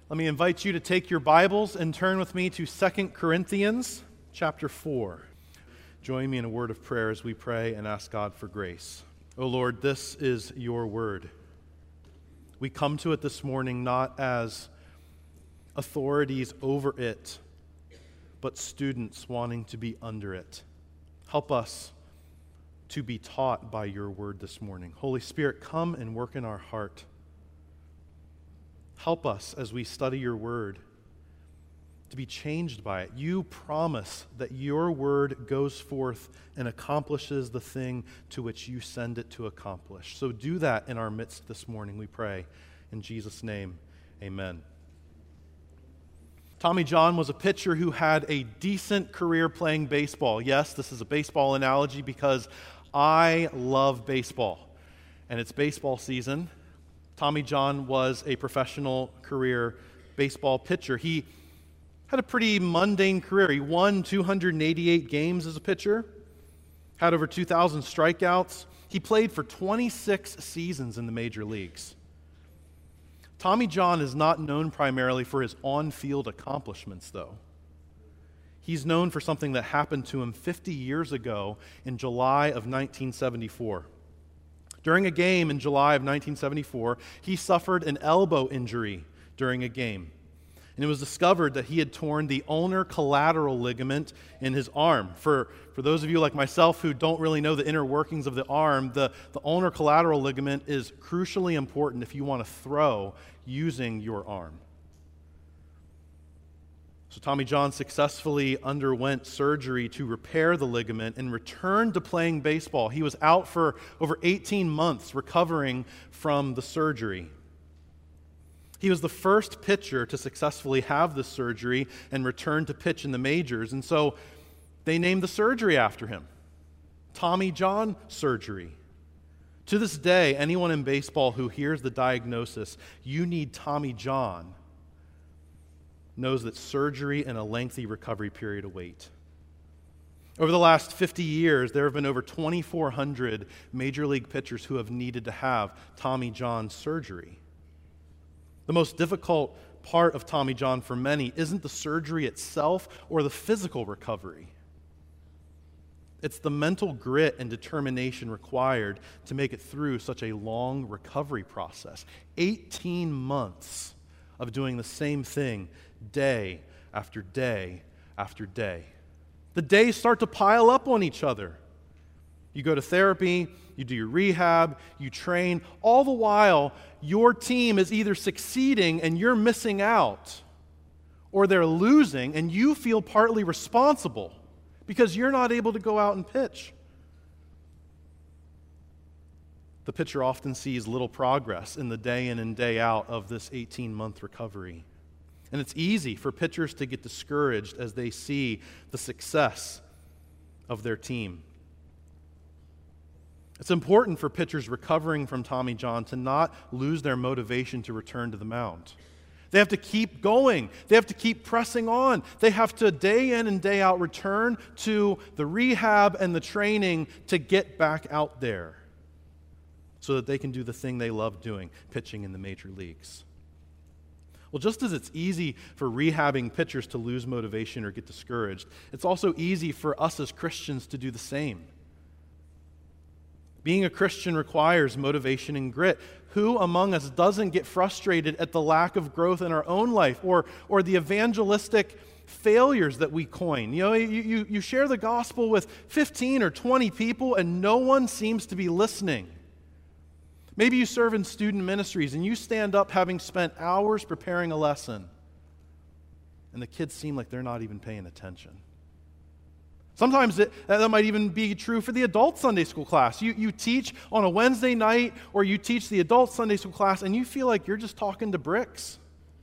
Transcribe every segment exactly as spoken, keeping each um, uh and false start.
Let me invite you to take your Bibles and turn with me to Second Corinthians chapter four. Join me in a word of prayer as we pray and ask God for grace. O Lord, this is your word. We come to it this morning not as authorities over it, but students wanting to be under it. Help us to be taught by your word this morning. Holy Spirit, come and work in our heart. Help us as we study your word to be changed by it. You promise that your word goes forth and accomplishes the thing to which you send it to accomplish. So do that in our midst this morning, we pray. In Jesus' name, amen. Tommy John was a pitcher who had a decent career playing baseball. Yes, this is a baseball analogy because I love baseball, and it's baseball season. Tommy John was a professional career baseball pitcher. He had a pretty mundane career. He won two hundred eighty-eight games as a pitcher, had over two thousand strikeouts. He played for twenty-six seasons in the major leagues. Tommy John is not known primarily for his on-field accomplishments, though. He's known for something that happened to him fifty years ago in July of nineteen seventy-four. During a game in July of nineteen seventy-four, he suffered an elbow injury during a game. And it was discovered that he had torn the ulnar collateral ligament in his arm. For, for those of you like myself who don't really know the inner workings of the arm, the, the ulnar collateral ligament is crucially important if you want to throw using your arm. So Tommy John successfully underwent surgery to repair the ligament and returned to playing baseball. He was out for over eighteen months recovering from the surgery. He was the first pitcher to successfully have this surgery and return to pitch in the majors, and so they named the surgery after him, Tommy John surgery. To this day, anyone in baseball who hears the diagnosis, "You need Tommy John," knows that surgery and a lengthy recovery period await. Over the last fifty years, there have been over twenty-four hundred major league pitchers who have needed to have Tommy John surgery. The most difficult part of Tommy John for many isn't the surgery itself or the physical recovery. It's the mental grit and determination required to make it through such a long recovery process. eighteen months of doing the same thing day after day after day. The days start to pile up on each other. You go to therapy, you do your rehab, you train. All the while, your team is either succeeding and you're missing out, or they're losing and you feel partly responsible because you're not able to go out and pitch. The pitcher often sees little progress in the day in and day out of this eighteen-month recovery. And it's easy for pitchers to get discouraged as they see the success of their team. It's important for pitchers recovering from Tommy John to not lose their motivation to return to the mound. They have to keep going. They have to keep pressing on. They have to, day in and day out, return to the rehab and the training to get back out there so that they can do the thing they love doing, pitching in the major leagues. Well, just as it's easy for rehabbing pitchers to lose motivation or get discouraged, it's also easy for us as Christians to do the same. Being a Christian requires motivation and grit. Who among us doesn't get frustrated at the lack of growth in our own life or, or the evangelistic failures that we coin? You know, you, you, you share the gospel with fifteen or twenty people and no one seems to be listening. Maybe you serve in student ministries and you stand up having spent hours preparing a lesson and the kids seem like they're not even paying attention. Sometimes it, that might even be true for the adult Sunday school class. You, you teach on a Wednesday night or you teach the adult Sunday school class and you feel like you're just talking to bricks.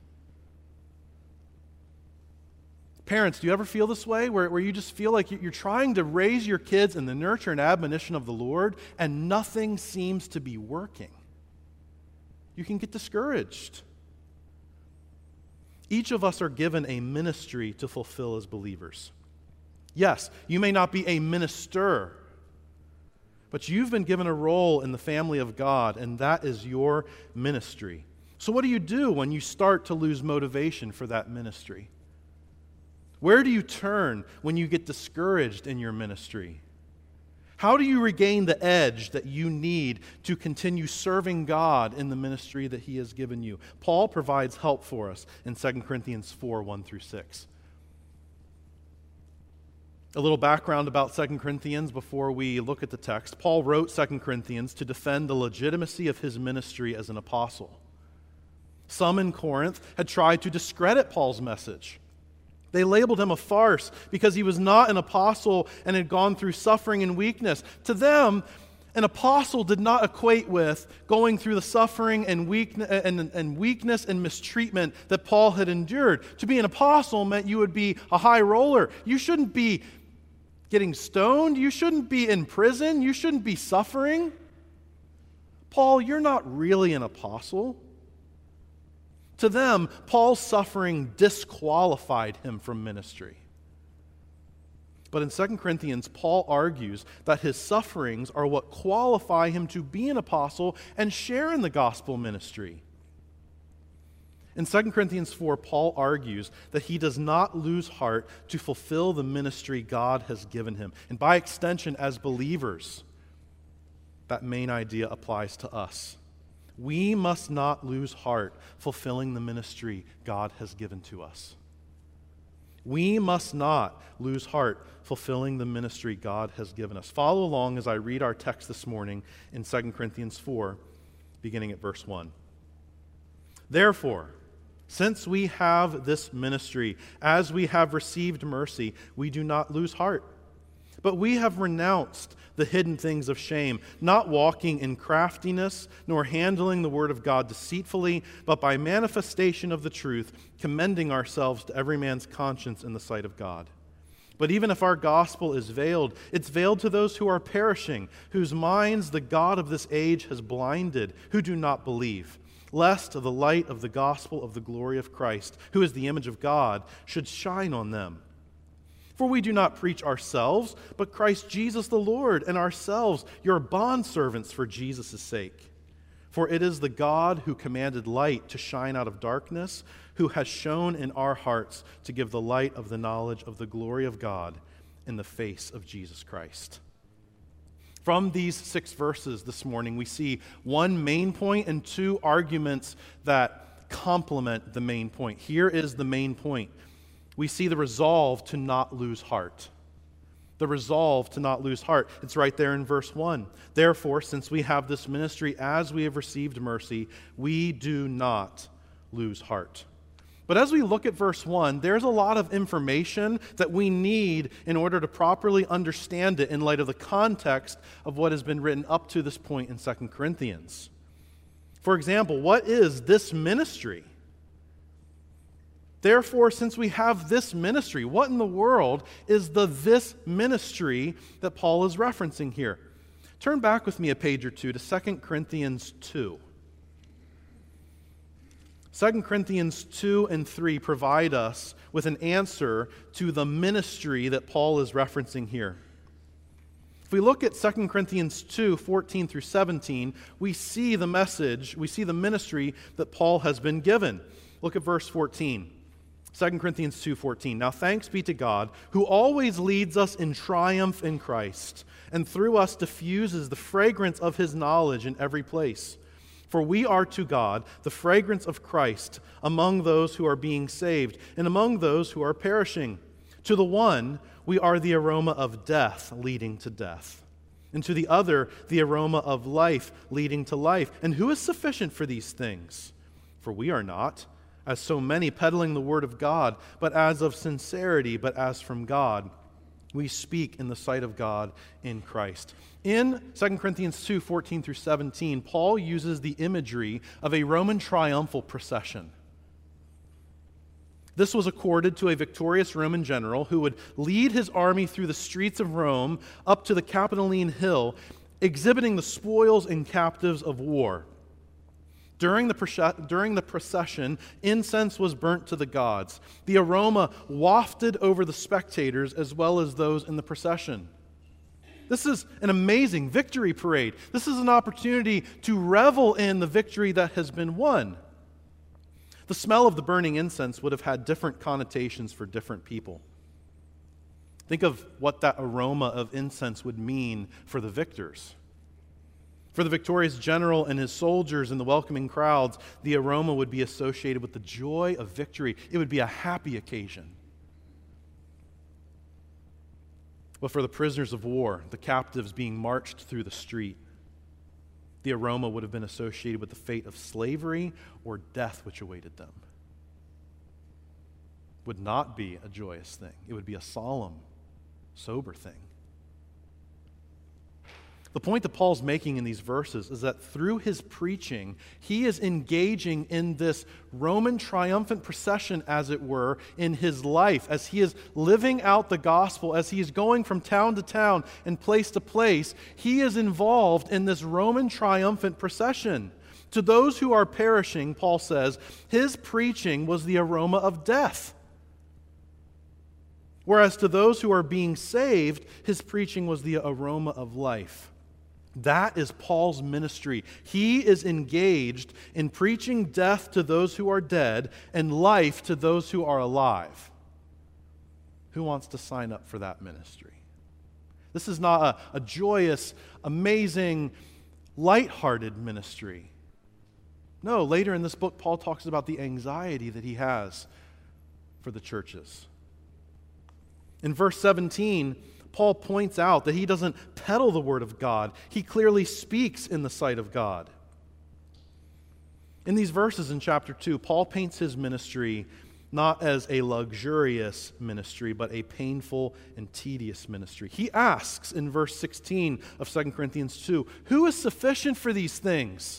Parents, do you ever feel this way where, where you just feel like you're trying to raise your kids in the nurture and admonition of the Lord and nothing seems to be working? You can get discouraged. Each of us are given a ministry to fulfill as believers. Yes, you may not be a minister, but you've been given a role in the family of God, and that is your ministry. So what do you do when you start to lose motivation for that ministry? Where do you turn when you get discouraged in your ministry? How do you regain the edge that you need to continue serving God in the ministry that He has given you? Paul provides help for us in Second Corinthians four, one through six. A little background about Second Corinthians before we look at the text. Paul wrote Second Corinthians to defend the legitimacy of his ministry as an apostle. Some in Corinth had tried to discredit Paul's message. They labeled him a farce because he was not an apostle and had gone through suffering and weakness. To them, an apostle did not equate with going through the suffering and weakness and, and weakness and mistreatment that Paul had endured. To be an apostle meant you would be a high roller. You shouldn't be getting stoned. You shouldn't be in prison. You shouldn't be suffering. Paul, you're not really an apostle. To them, Paul's suffering disqualified him from ministry. But in Second Corinthians, Paul argues that his sufferings are what qualify him to be an apostle and share in the gospel ministry. In Second Corinthians four, Paul argues that he does not lose heart to fulfill the ministry God has given him. And by extension, as believers, that main idea applies to us. We must not lose heart fulfilling the ministry God has given to us. We must not lose heart fulfilling the ministry God has given us. Follow along as I read our text this morning in Second Corinthians four, beginning at verse one. Therefore, since we have this ministry, as we have received mercy, we do not lose heart. But we have renounced the hidden things of shame, not walking in craftiness, nor handling the word of God deceitfully, but by manifestation of the truth, commending ourselves to every man's conscience in the sight of God. But even if our gospel is veiled, it's veiled to those who are perishing, whose minds the God of this age has blinded, who do not believe, lest the light of the gospel of the glory of Christ, who is the image of God, should shine on them. For we do not preach ourselves, but Christ Jesus the Lord, and ourselves your bondservants for Jesus' sake. For it is the God who commanded light to shine out of darkness, who has shone in our hearts to give the light of the knowledge of the glory of God in the face of Jesus Christ. From these six verses this morning, we see one main point and two arguments that complement the main point. Here is the main point. We see the resolve to not lose heart. The resolve to not lose heart. It's right there in verse one. Therefore, since we have this ministry as we have received mercy, we do not lose heart. But as we look at verse one, there's a lot of information that we need in order to properly understand it in light of the context of what has been written up to this point in Second Corinthians. For example, what is this ministry? Therefore, since we have this ministry, what in the world is the this ministry that Paul is referencing here? Turn back with me a page or two to Second Corinthians two. Second Corinthians two and three provide us with an answer to the ministry that Paul is referencing here. If we look at Second Corinthians two, fourteen through seventeen, we see the message, we see the ministry that Paul has been given. Look at verse fourteen. Second Corinthians two fourteen. Now thanks be to God, who always leads us in triumph in Christ, and through us diffuses the fragrance of his knowledge in every place. For we are to God the fragrance of Christ among those who are being saved and among those who are perishing. To the one, we are the aroma of death leading to death, and to the other, the aroma of life leading to life. And who is sufficient for these things? For we are not, as so many peddling the word of God, but as of sincerity, but as from God. We speak in the sight of God in Christ. In Second Corinthians two, fourteen through seventeen, Paul uses the imagery of a Roman triumphal procession. This was accorded to a victorious Roman general who would lead his army through the streets of Rome up to the Capitoline Hill, exhibiting the spoils and captives of war. During the, during the procession, incense was burnt to the gods. The aroma wafted over the spectators as well as those in the procession. This is an amazing victory parade. This is an opportunity to revel in the victory that has been won. The smell of the burning incense would have had different connotations for different people. Think of what that aroma of incense would mean for the victors. For the victorious general and his soldiers and the welcoming crowds, the aroma would be associated with the joy of victory. It would be a happy occasion. But for the prisoners of war, the captives being marched through the street, the aroma would have been associated with the fate of slavery or death which awaited them. It would not be a joyous thing. It would be a solemn, sober thing. The point that Paul's making in these verses is that through his preaching, he is engaging in this Roman triumphant procession, as it were, in his life, as he is living out the gospel, as he is going from town to town and place to place. He is involved in this Roman triumphant procession. To those who are perishing, Paul says, his preaching was the aroma of death. Whereas to those who are being saved, his preaching was the aroma of life. That is Paul's ministry. He is engaged in preaching death to those who are dead and life to those who are alive. Who wants to sign up for that ministry? This is not a, a joyous, amazing, lighthearted ministry. No, later in this book, Paul talks about the anxiety that he has for the churches. In verse seventeen, Paul points out that he doesn't peddle the word of God. He clearly speaks in the sight of God. In these verses in chapter two, Paul paints his ministry not as a luxurious ministry, but a painful and tedious ministry. He asks in verse sixteen of Second Corinthians two, who is sufficient for these things?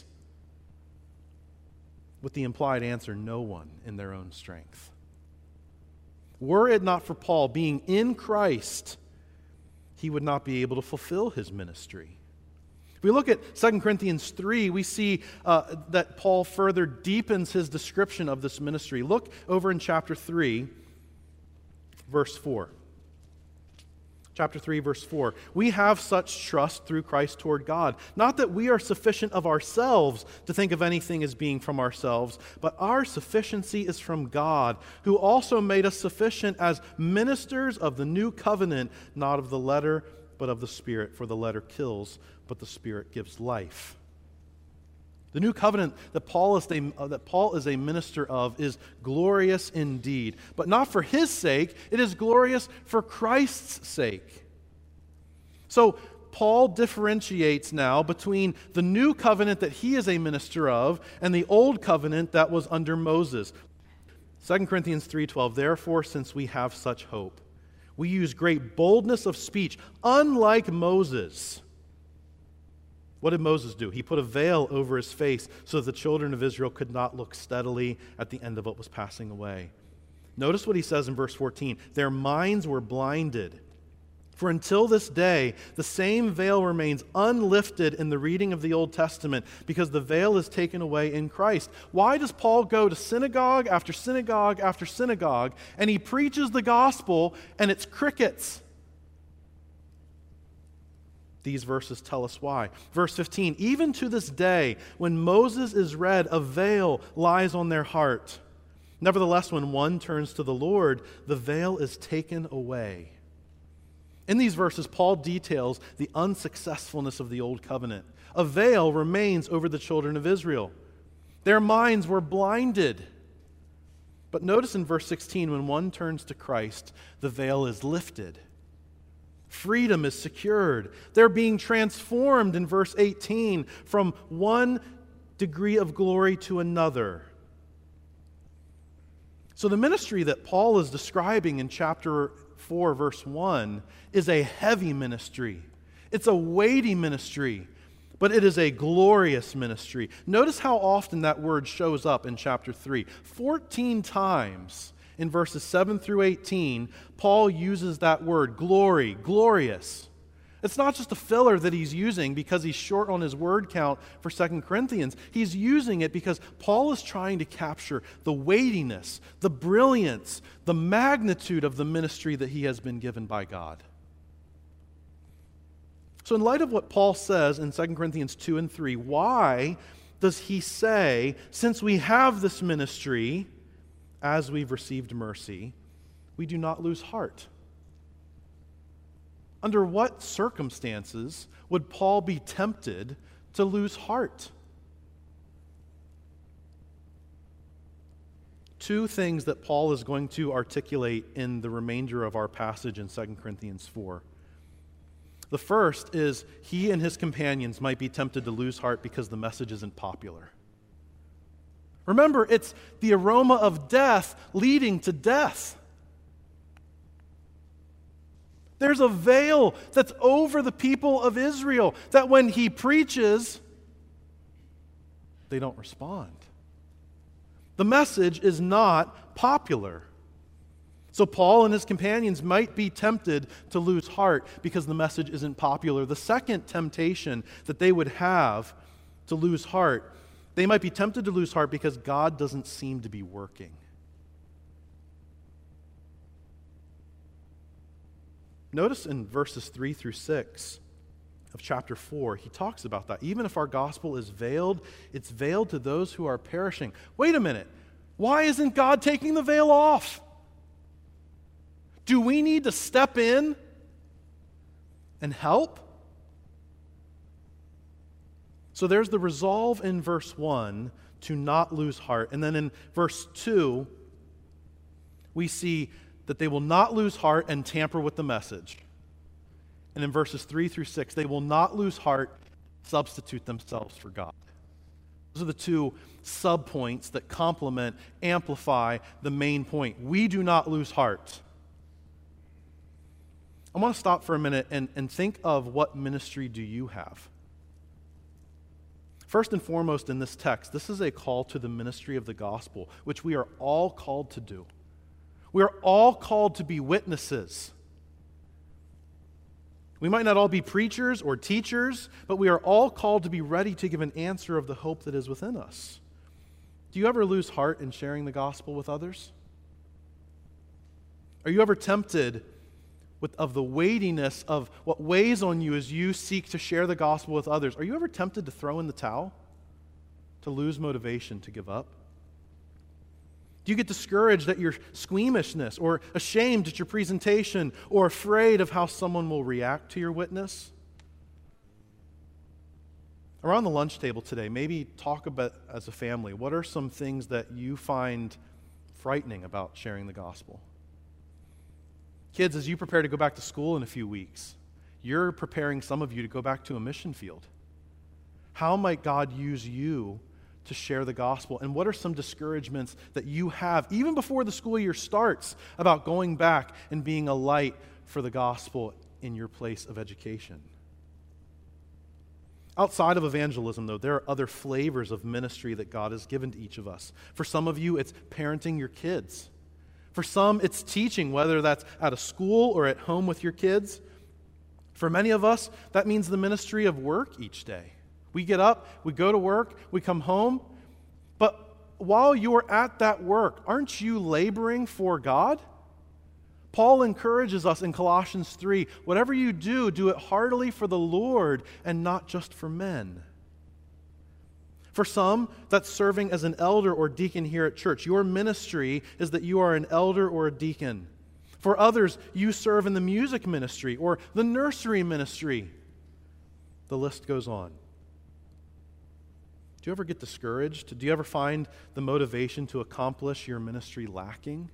With the implied answer, no one in their own strength. Were it not for Paul being in Christ, he would not be able to fulfill his ministry. If we look at Second Corinthians three, we see uh, that Paul further deepens his description of this ministry. Look over in chapter three, verse four. Chapter three, verse four. We have such trust through Christ toward God. Not that we are sufficient of ourselves to think of anything as being from ourselves, but our sufficiency is from God, who also made us sufficient as ministers of the new covenant, not of the letter, but of the Spirit. For the letter kills, but the Spirit gives life. The new covenant that Paul is a, uh, that Paul is a minister of is glorious indeed, but not for his sake. It is glorious for Christ's sake. So Paul differentiates now between the new covenant that he is a minister of and the old covenant that was under Moses. Second Corinthians three twelve, therefore, since we have such hope, we use great boldness of speech, unlike Moses. What did Moses do? He put a veil over his face so that the children of Israel could not look steadily at the end of what was passing away. Notice what he says in verse fourteen. Their minds were blinded. For until this day, the same veil remains unlifted in the reading of the Old Testament because the veil is taken away in Christ. Why does Paul go to synagogue after synagogue after synagogue and he preaches the gospel and it's crickets? These verses tell us why. Verse fifteen, even to this day, when Moses is read, a veil lies on their heart. Nevertheless, when one turns to the Lord, the veil is taken away. In these verses, Paul details the unsuccessfulness of the old covenant. A veil remains over the children of Israel. Their minds were blinded. But notice in verse sixteen, when one turns to Christ, the veil is lifted. Freedom is secured. They're being transformed in verse eighteen from one degree of glory to another. So the ministry that Paul is describing in chapter four, verse one, is a heavy ministry. It's a weighty ministry, but it is a glorious ministry. Notice how often that word shows up in chapter three. fourteen times. In verses seven through eighteen, Paul uses that word, glory, glorious. It's not just a filler that he's using because he's short on his word count for Second Corinthians. He's using it because Paul is trying to capture the weightiness, the brilliance, the magnitude of the ministry that he has been given by God. So in light of what Paul says in Second Corinthians two and three, why does he say, since we have this ministry, as we've received mercy, we do not lose heart? Under what circumstances would Paul be tempted to lose heart? Two things that Paul is going to articulate in the remainder of our passage in Second Corinthians four. The first is he and his companions might be tempted to lose heart because the message isn't popular. Remember, it's the aroma of death leading to death. There's a veil that's over the people of Israel that when he preaches, they don't respond. The message is not popular. So Paul and his companions might be tempted to lose heart because the message isn't popular. The second temptation that they would have to lose heart, they might be tempted to lose heart because God doesn't seem to be working. Notice in verses three through six of chapter four, he talks about that. Even if our gospel is veiled, it's veiled to those who are perishing. Wait a minute. Why isn't God taking the veil off? Do we need to step in and help? So there's the resolve in verse one to not lose heart. And then in verse two, we see that they will not lose heart and tamper with the message. And in verses three through six, they will not lose heart, substitute themselves for God. Those are the two subpoints that complement, amplify the main point. We do not lose heart. I want to stop for a minute and, and think of what ministry do you have? First and foremost in this text, this is a call to the ministry of the gospel, which we are all called to do. We are all called to be witnesses. We might not all be preachers or teachers, but we are all called to be ready to give an answer of the hope that is within us. Do you ever lose heart in sharing the gospel with others? Are you ever tempted with, of the weightiness of what weighs on you as you seek to share the gospel with others? Are you ever tempted to throw in the towel? To lose motivation, to give up? Do you get discouraged at your squeamishness or ashamed at your presentation or afraid of how someone will react to your witness? Around the lunch table today, maybe talk about as a family, what are some things that you find frightening about sharing the gospel? Kids, as you prepare to go back to school in a few weeks, you're preparing some of you to go back to a mission field. How might God use you to share the gospel? And what are some discouragements that you have, even before the school year starts, about going back and being a light for the gospel in your place of education? Outside of evangelism, though, there are other flavors of ministry that God has given to each of us. For some of you, it's parenting your kids. For some, it's teaching, whether that's at a school or at home with your kids. For many of us, that means the ministry of work each day. We get up, we go to work, we come home, but while you're at that work, aren't you laboring for God? Paul encourages us in Colossians three, whatever you do, do it heartily for the Lord and not just for men. For some, that's serving as an elder or deacon here at church. Your ministry is that you are an elder or a deacon. For others, you serve in the music ministry or the nursery ministry. The list goes on. Do you ever get discouraged? Do you ever find the motivation to accomplish your ministry lacking?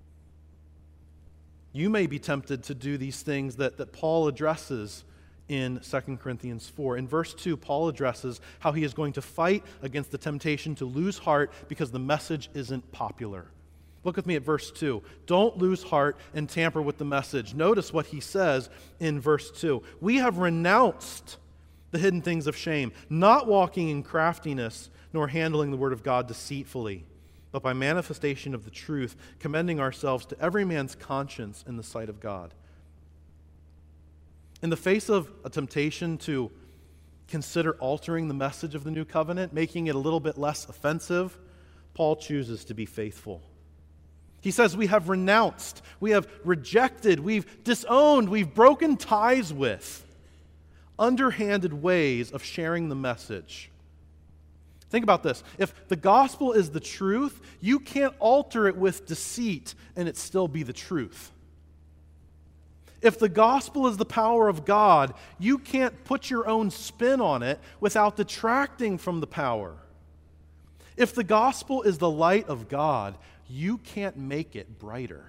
You may be tempted to do these things that, that Paul addresses in Second Corinthians four. In verse two, Paul addresses how he is going to fight against the temptation to lose heart because the message isn't popular. Look with me at verse two. Don't lose heart and tamper with the message. Notice what he says in verse two. We have renounced the hidden things of shame, not walking in craftiness, nor handling the word of God deceitfully, but by manifestation of the truth, commending ourselves to every man's conscience in the sight of God. In the face of a temptation to consider altering the message of the new covenant, making it a little bit less offensive, Paul chooses to be faithful. He says we have renounced, we have rejected, we've disowned, we've broken ties with underhanded ways of sharing the message. Think about this. If the gospel is the truth, you can't alter it with deceit and it still be the truth. If the gospel is the power of God, you can't put your own spin on it without detracting from the power. If the gospel is the light of God, you can't make it brighter.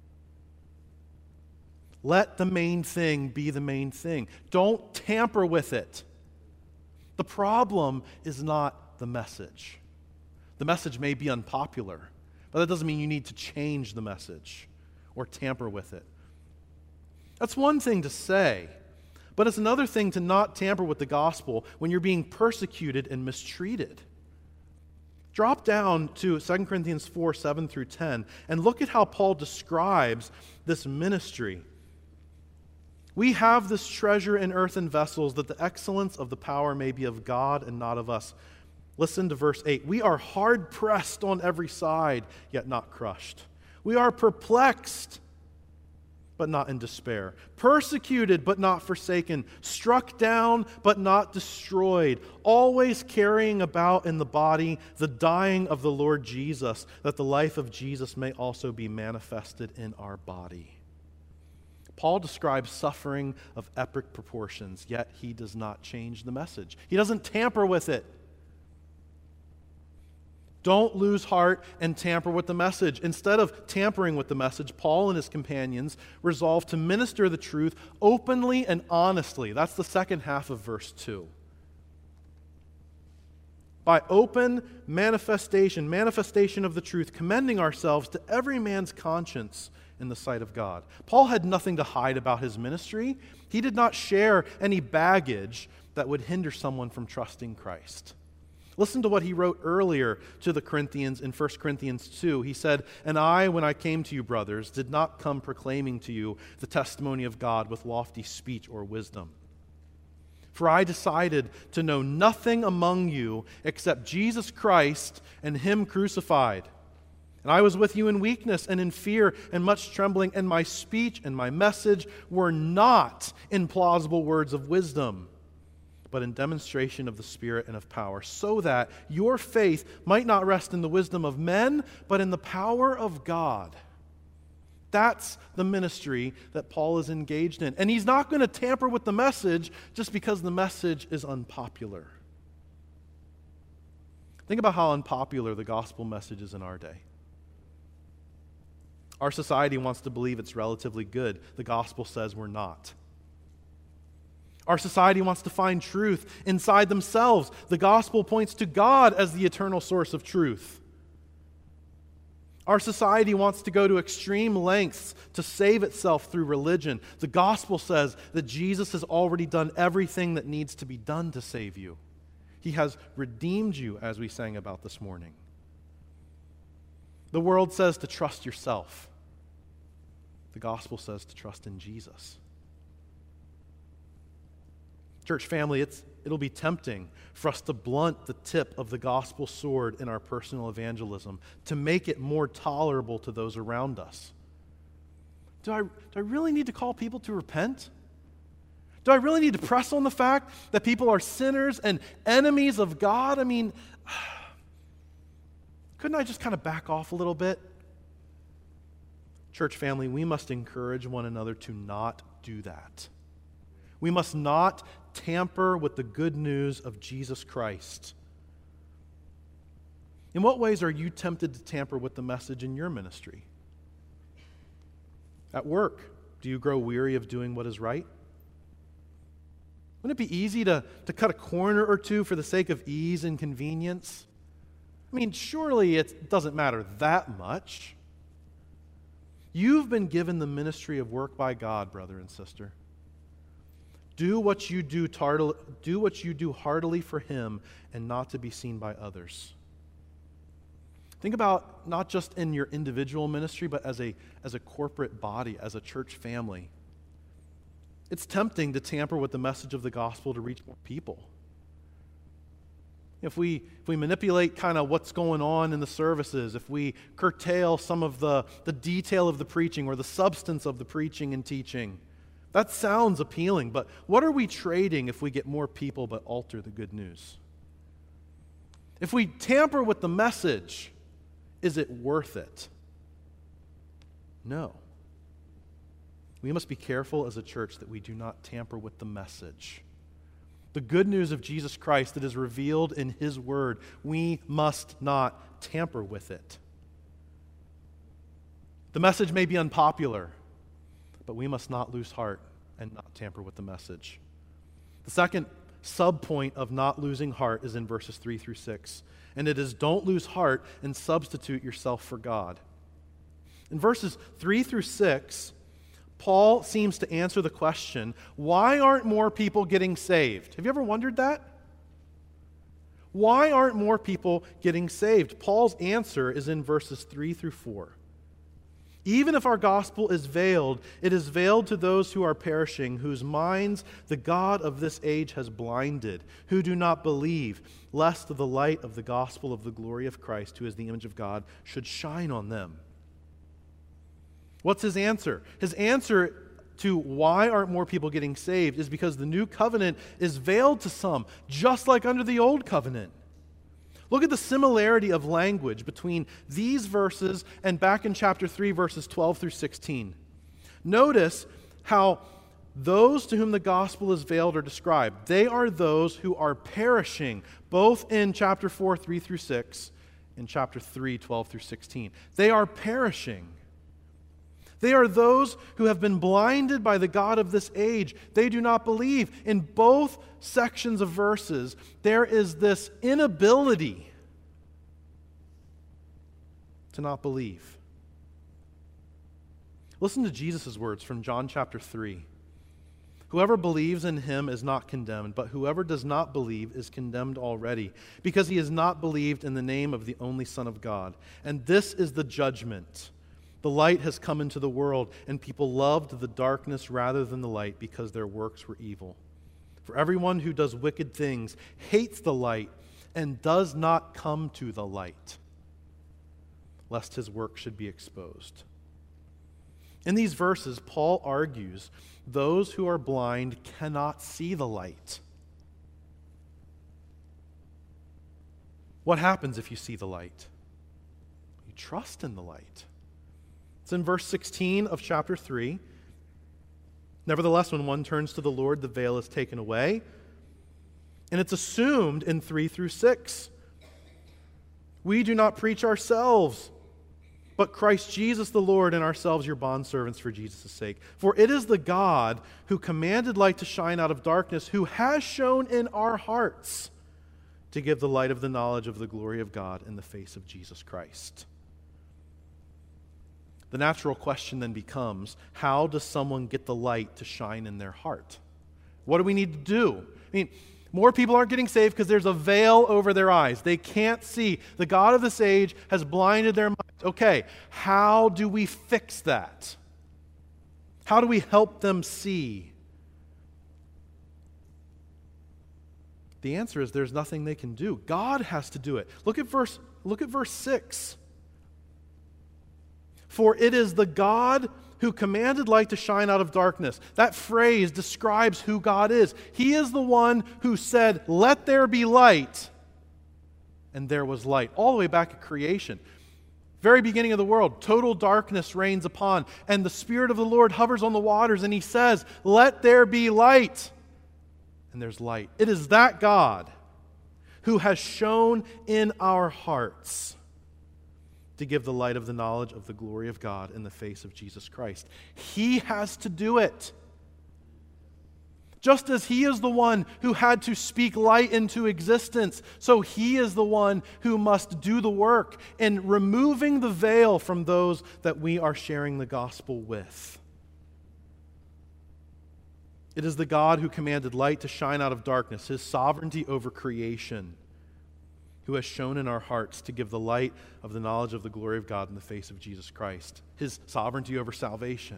Let the main thing be the main thing. Don't tamper with it. The problem is not the message. The message may be unpopular, but that doesn't mean you need to change the message or tamper with it. That's one thing to say, but it's another thing to not tamper with the gospel when you're being persecuted and mistreated. Drop down to Second Corinthians four, seven through ten, and look at how Paul describes this ministry. We have this treasure in earthen vessels, that the excellence of the power may be of God and not of us. Listen to verse eight. We are hard pressed on every side, yet not crushed. We are perplexed, but not in despair. Persecuted, but not forsaken. Struck down, but not destroyed. Always carrying about in the body the dying of the Lord Jesus, that the life of Jesus may also be manifested in our body. Paul describes suffering of epic proportions, yet he does not change the message. He doesn't tamper with it. Don't lose heart and tamper with the message. Instead of tampering with the message, Paul and his companions resolve to minister the truth openly and honestly. That's the second half of verse two. By open manifestation, manifestation of the truth, commending ourselves to every man's conscience in the sight of God. Paul had nothing to hide about his ministry. He did not share any baggage that would hinder someone from trusting Christ. Listen to what he wrote earlier to the Corinthians in First Corinthians two. He said, "And I, when I came to you, brothers, did not come proclaiming to you the testimony of God with lofty speech or wisdom. For I decided to know nothing among you except Jesus Christ and Him crucified. And I was with you in weakness and in fear and much trembling, and my speech and my message were not in plausible words of wisdom, but in demonstration of the Spirit and of power, so that your faith might not rest in the wisdom of men, but in the power of God." That's the ministry that Paul is engaged in. And he's not going to tamper with the message just because the message is unpopular. Think about how unpopular the gospel message is in our day. Our society wants to believe it's relatively good. The gospel says we're not. Our society wants to find truth inside themselves. The gospel points to God as the eternal source of truth. Our society wants to go to extreme lengths to save itself through religion. The gospel says that Jesus has already done everything that needs to be done to save you. He has redeemed you, as we sang about this morning. The world says to trust yourself. The gospel says to trust in Jesus. Church family, it's, it'll be tempting for us to blunt the tip of the gospel sword in our personal evangelism, to make it more tolerable to those around us. Do I, do I really need to call people to repent? Do I really need to press on the fact that people are sinners and enemies of God? I mean, couldn't I just kind of back off a little bit? Church family, we must encourage one another to not do that. We must not tamper with the good news of Jesus Christ. In what ways are you tempted to tamper with the message in your ministry? At work, do you grow weary of doing what is right? Wouldn't it be easy to, to cut a corner or two for the sake of ease and convenience? I mean, surely it doesn't matter that much. You've been given the ministry of work by God, brother and sister. Do what you do tardily, do what you do heartily for Him and not to be seen by others. Think about not just in your individual ministry, but as a, as a corporate body, as a church family. It's tempting to tamper with the message of the gospel to reach more people. If we, if we manipulate kind of what's going on in the services, if we curtail some of the, the detail of the preaching or the substance of the preaching and teaching, that sounds appealing, but what are we trading if we get more people but alter the good news? If we tamper with the message, is it worth it? No. We must be careful as a church that we do not tamper with the message. The good news of Jesus Christ that is revealed in His Word, we must not tamper with it. The message may be unpopular, but we must not lose heart and not tamper with the message. The second subpoint of not losing heart is in verses three through six, and it is don't lose heart and substitute yourself for God. In verses three through six, Paul seems to answer the question, why aren't more people getting saved? Have you ever wondered that? Why aren't more people getting saved? Paul's answer is in verses three through four. Even if our gospel is veiled, it is veiled to those who are perishing, whose minds the God of this age has blinded, who do not believe, lest the light of the gospel of the glory of Christ, who is the image of God, should shine on them. What's his answer? His answer to why aren't more people getting saved is because the new covenant is veiled to some, just like under the old covenant. Look at the similarity of language between these verses and back in chapter three, verses twelve through sixteen. Notice how those to whom the gospel is veiled are described. They are those who are perishing, both in chapter four, three through six, and chapter three, twelve through sixteen. They are perishing. They are those who have been blinded by the God of this age. They do not believe. In both sections of verses, there is this inability to not believe. Listen to Jesus' words from John chapter three. Whoever believes in him is not condemned, but whoever does not believe is condemned already, because he has not believed in the name of the only Son of God. And this is the judgment. The light has come into the world, and people loved the darkness rather than the light because their works were evil. For everyone who does wicked things hates the light and does not come to the light, lest his work should be exposed. In these verses, Paul argues those who are blind cannot see the light. What happens if you see the light? You trust in the light. It's in verse sixteen of chapter three. Nevertheless, when one turns to the Lord, the veil is taken away. And it's assumed in three through six. We do not preach ourselves, but Christ Jesus the Lord, and ourselves your bondservants for Jesus' sake. For it is the God who commanded light to shine out of darkness, who has shown in our hearts to give the light of the knowledge of the glory of God in the face of Jesus Christ. The natural question then becomes, how does someone get the light to shine in their heart? What do we need to do? I mean, more people aren't getting saved because there's a veil over their eyes. They can't see. The God of this age has blinded their minds. Okay, how do we fix that? How do we help them see? The answer is there's nothing they can do. God has to do it. Look at verse, look at verse six. For it is the God who commanded light to shine out of darkness. That phrase describes who God is. He is the one who said, let there be light, and there was light. All the way back at creation. Very beginning of the world, total darkness reigns upon, and the Spirit of the Lord hovers on the waters, and He says, let there be light, and there's light. It is that God who has shone in our hearts to give the light of the knowledge of the glory of God in the face of Jesus Christ. He has to do it. Just as He is the one who had to speak light into existence, so He is the one who must do the work in removing the veil from those that we are sharing the gospel with. It is the God who commanded light to shine out of darkness, His sovereignty over creation, who has shown in our hearts to give the light of the knowledge of the glory of God in the face of Jesus Christ. His sovereignty over salvation.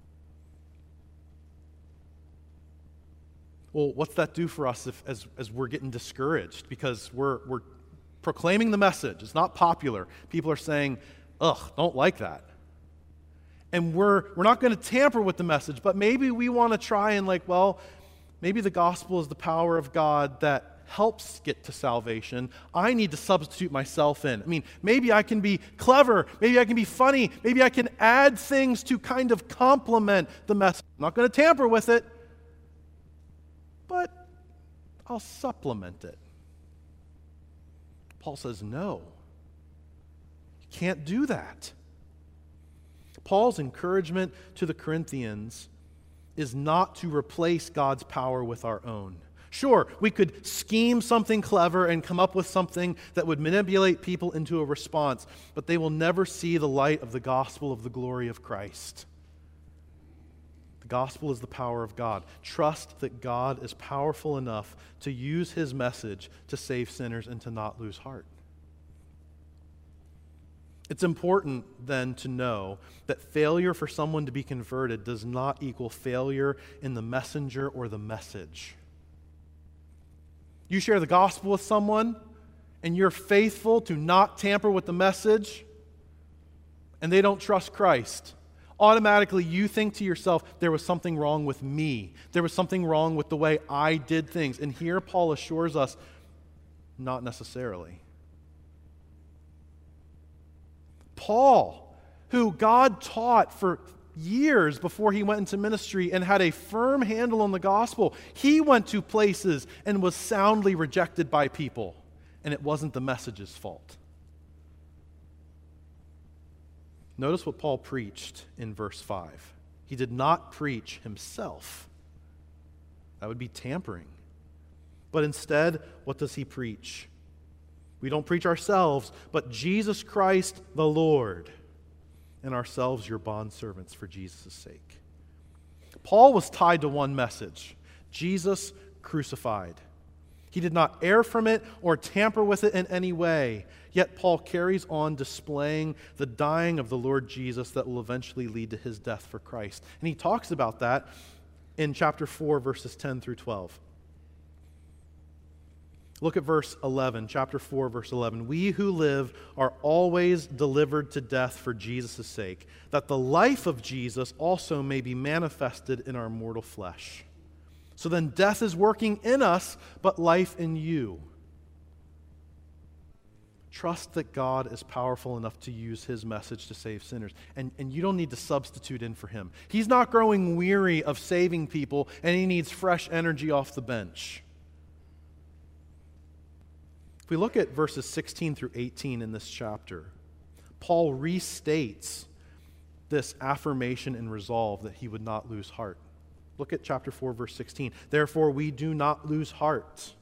Well, what's that do for us if, as, as we're getting discouraged? Because we're, we're proclaiming the message. It's not popular. People are saying, ugh, don't like that. And we're, we're not going to tamper with the message, but maybe we want to try and like, well, maybe the gospel is the power of God that helps get to salvation, I need to substitute myself in. I mean, maybe I can be clever, maybe I can be funny, maybe I can add things to kind of complement the message. I'm not going to tamper with it, but I'll supplement it. Paul says, no, you can't do that. Paul's encouragement to the Corinthians is not to replace God's power with our own. Sure, we could scheme something clever and come up with something that would manipulate people into a response, but they will never see the light of the gospel of the glory of Christ. The gospel is the power of God. Trust that God is powerful enough to use his message to save sinners and to not lose heart. It's important then to know that failure for someone to be converted does not equal failure in the messenger or the message. You share the gospel with someone and you're faithful to not tamper with the message and they don't trust Christ. Automatically you think to yourself, there was something wrong with me. There was something wrong with the way I did things. And here Paul assures us, not necessarily. Paul, who God taught for years before he went into ministry and had a firm handle on the gospel, he went to places and was soundly rejected by people, and it wasn't the message's fault. Notice what Paul preached in verse five. He did not preach himself. That would be tampering. But instead, what does he preach? We don't preach ourselves, but Jesus Christ the Lord, and ourselves your bondservants for Jesus' sake. Paul was tied to one message, Jesus crucified. He did not err from it or tamper with it in any way. Yet Paul carries on displaying the dying of the Lord Jesus that will eventually lead to his death for Christ. And he talks about that in chapter four, verses ten through twelve. Look at verse eleven, chapter four, verse eleven. We who live are always delivered to death for Jesus' sake, that the life of Jesus also may be manifested in our mortal flesh. So then death is working in us, but life in you. Trust that God is powerful enough to use his message to save sinners. And, and you don't need to substitute in for him. He's not growing weary of saving people, and he needs fresh energy off the bench. If we look at verses sixteen through eighteen in this chapter, Paul restates this affirmation and resolve that he would not lose heart. Look at chapter four, verse sixteen. Therefore, we do not lose heart.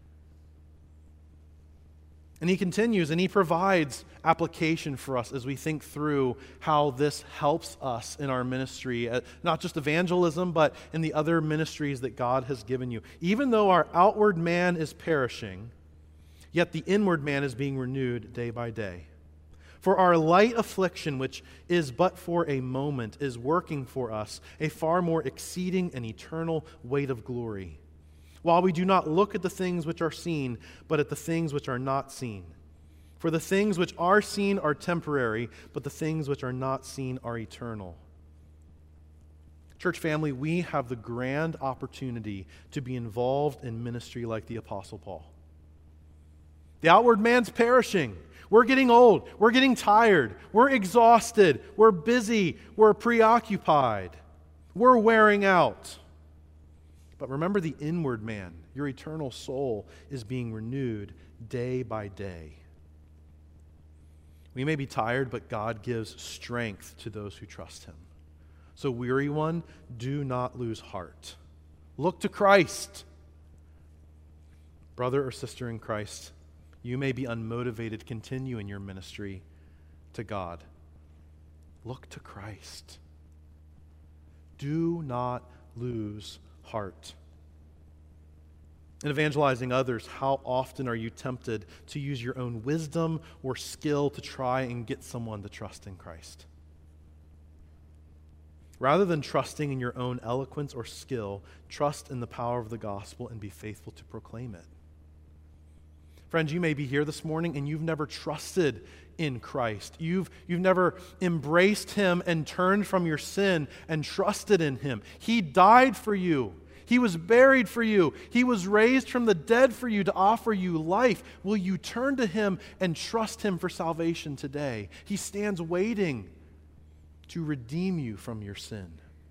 And he continues and he provides application for us as we think through how this helps us in our ministry, not just evangelism, but in the other ministries that God has given you. Even though our outward man is perishing, yet the inward man is being renewed day by day. For our light affliction, which is but for a moment, is working for us a far more exceeding and eternal weight of glory. While we do not look at the things which are seen, but at the things which are not seen. For the things which are seen are temporary, but the things which are not seen are eternal. Church family, we have the grand opportunity to be involved in ministry like the Apostle Paul. The outward man's perishing. We're getting old. We're getting tired. We're exhausted. We're busy. We're preoccupied. We're wearing out. But remember, the inward man, your eternal soul, is being renewed day by day. We may be tired, but God gives strength to those who trust him. So, weary one, do not lose heart. Look to Christ. Brother or sister in Christ, you may be unmotivated to continue in your ministry to God. Look to Christ. Do not lose heart. In evangelizing others, how often are you tempted to use your own wisdom or skill to try and get someone to trust in Christ? Rather than trusting in your own eloquence or skill, trust in the power of the gospel and be faithful to proclaim it. Friends, you may be here this morning and you've never trusted in Christ. You've, you've never embraced him and turned from your sin and trusted in him. He died for you. He was buried for you. He was raised from the dead for you to offer you life. Will you turn to him and trust him for salvation today? He stands waiting to redeem you from your sin.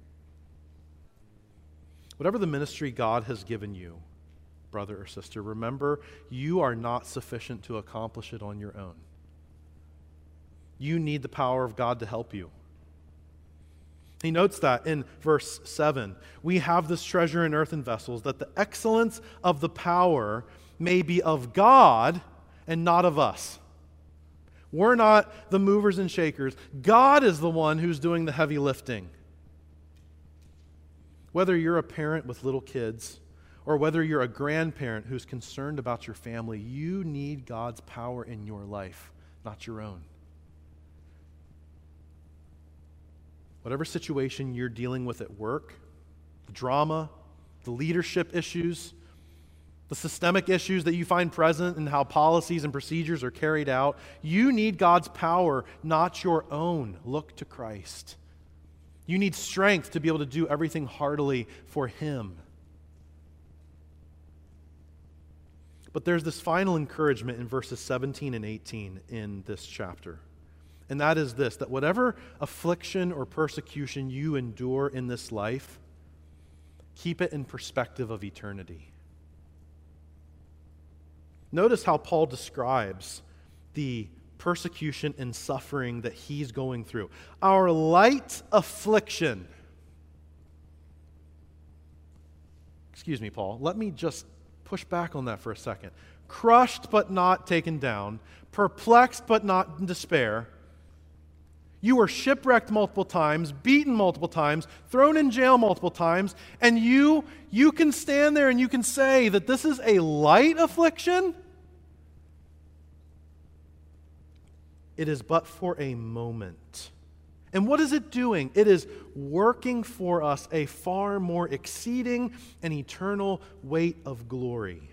Whatever the ministry God has given you, brother or sister, remember, you are not sufficient to accomplish it on your own. You need the power of God to help you. He notes that in verse seven. We have this treasure in earthen vessels, that the excellence of the power may be of God and not of us. We're not the movers and shakers. God is the one who's doing the heavy lifting. Whether you're a parent with little kids or whether you're a grandparent who's concerned about your family, you need God's power in your life, not your own. Whatever situation you're dealing with at work, the drama, the leadership issues, the systemic issues that you find present in how policies and procedures are carried out, you need God's power, not your own. Look to Christ. You need strength to be able to do everything heartily for him. But there's this final encouragement in verses seventeen and eighteen in this chapter. And that is this, that whatever affliction or persecution you endure in this life, keep it in perspective of eternity. Notice how Paul describes the persecution and suffering that he's going through. Our light affliction. Excuse me, Paul. Let me just push back on that for a second. Crushed but not taken down, perplexed but not in despair. You were shipwrecked multiple times, beaten multiple times, thrown in jail multiple times, and you, you can stand there and you can say that this is a light affliction? It is but for a moment. And what is it doing? It is working for us a far more exceeding and eternal weight of glory.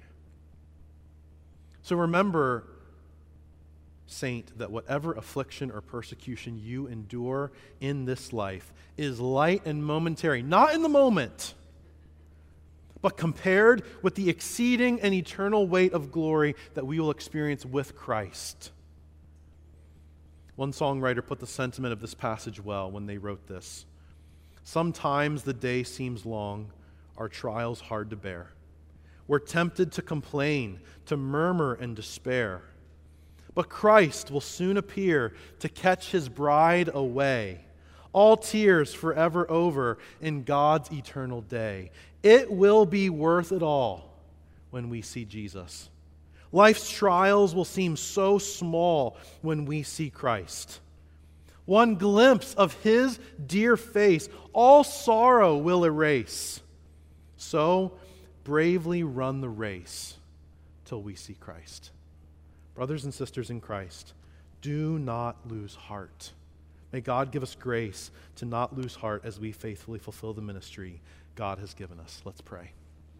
So remember, saint, that whatever affliction or persecution you endure in this life is light and momentary, not in the moment, but compared with the exceeding and eternal weight of glory that we will experience with Christ. One songwriter put the sentiment of this passage well when they wrote this. Sometimes the day seems long, our trials hard to bear. We're tempted to complain, to murmur and despair. But Christ will soon appear to catch his bride away. All tears forever over in God's eternal day. It will be worth it all when we see Jesus. Life's trials will seem so small when we see Christ. One glimpse of his dear face, all sorrow will erase. So bravely run the race till we see Christ. Brothers and sisters in Christ, do not lose heart. May God give us grace to not lose heart as we faithfully fulfill the ministry God has given us. Let's pray.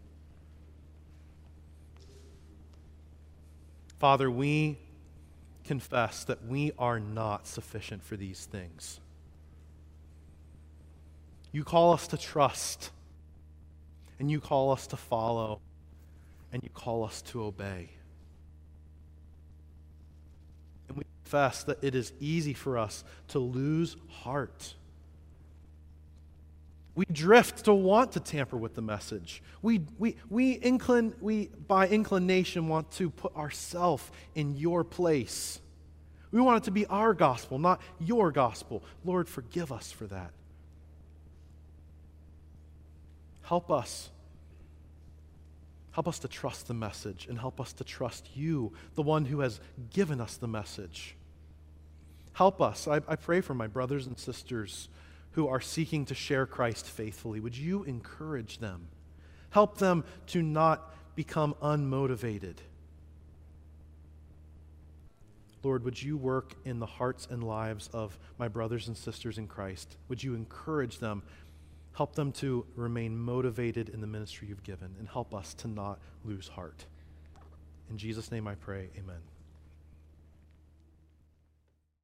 Father, we confess that we are not sufficient for these things. You call us to trust, and you call us to follow, and you call us to obey. And we confess that it is easy for us to lose heart. We drift to want to tamper with the message. We, we, we, inclin, we, by inclination, want to put ourselves in your place. We want it to be our gospel, not your gospel. Lord, forgive us for that. Help us. Help us to trust the message and help us to trust you, the one who has given us the message. Help us. I, I pray for my brothers and sisters who are seeking to share Christ faithfully. Would you encourage them? Help them to not become unmotivated. Lord, would you work in the hearts and lives of my brothers and sisters in Christ? Would you encourage them? Help them to remain motivated in the ministry you've given, and help us to not lose heart. In Jesus' name I pray, amen.